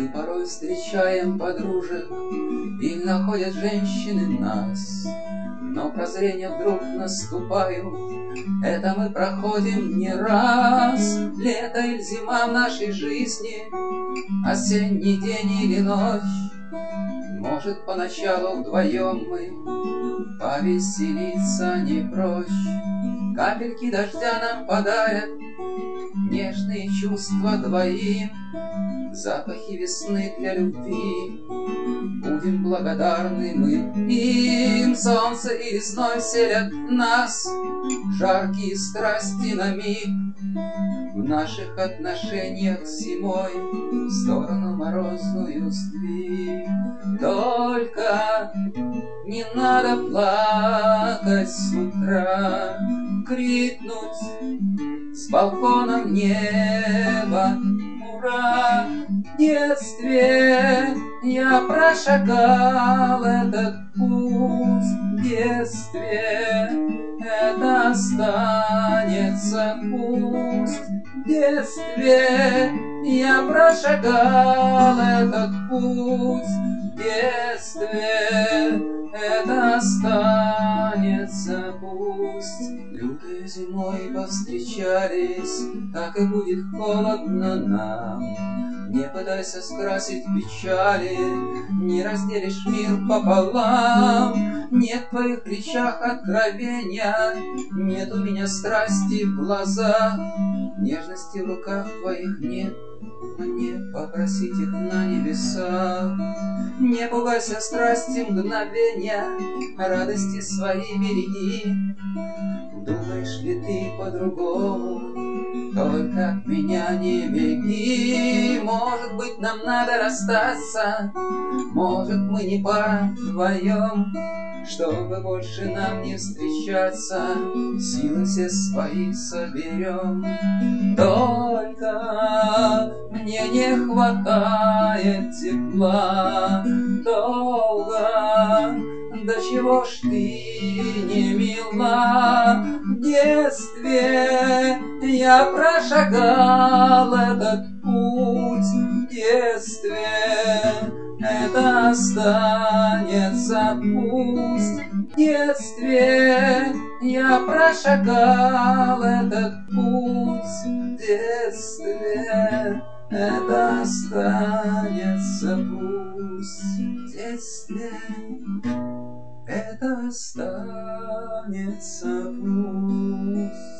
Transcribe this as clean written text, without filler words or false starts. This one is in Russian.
порой встречаем подружек, и находят женщины нас. Но прозрения вдруг наступают, это мы проходим не раз. Лето или зима в нашей жизни, осенний день или ночь. Может, поначалу вдвоем мы повеселиться не прочь. Капельки дождя нам подарят нежные чувства двоим, запахи весны для любви. Будем благодарны мы им. Солнце и весной селят нас жаркие страсти на миг. В наших отношениях зимой в сторону морозную сдвиг. Только не надо плакать с утра, крикнуть с балкона в небо ура! В детстве я прошагал этот путь, в детстве это останется пусть. В детстве я прошагал этот путь, в детстве это останется пусть. Лютой зимой повстречались, так и будет холодно нам. Не пытайся скрасить печали, не разделишь мир пополам. Нет в твоих речах откровения, нет у меня страсти в глазах. Нежности в руках твоих нет, мне попросить их на небесах. Не пугайся страсти мгновения, радости свои береги. Думаешь ли ты по-другому, только от меня не беги. Может быть, нам надо расстаться, может, мы не пара вдвоем, чтобы больше нам не встречаться, силы все свои соберем. Только мне не хватает тепла долго. Да чего ж ты не мила? В детстве я прошагал этот путь, в детстве это останется пусть. В детстве я прошагал этот путь, в детстве это останется пусть. В детстве это останется пусть.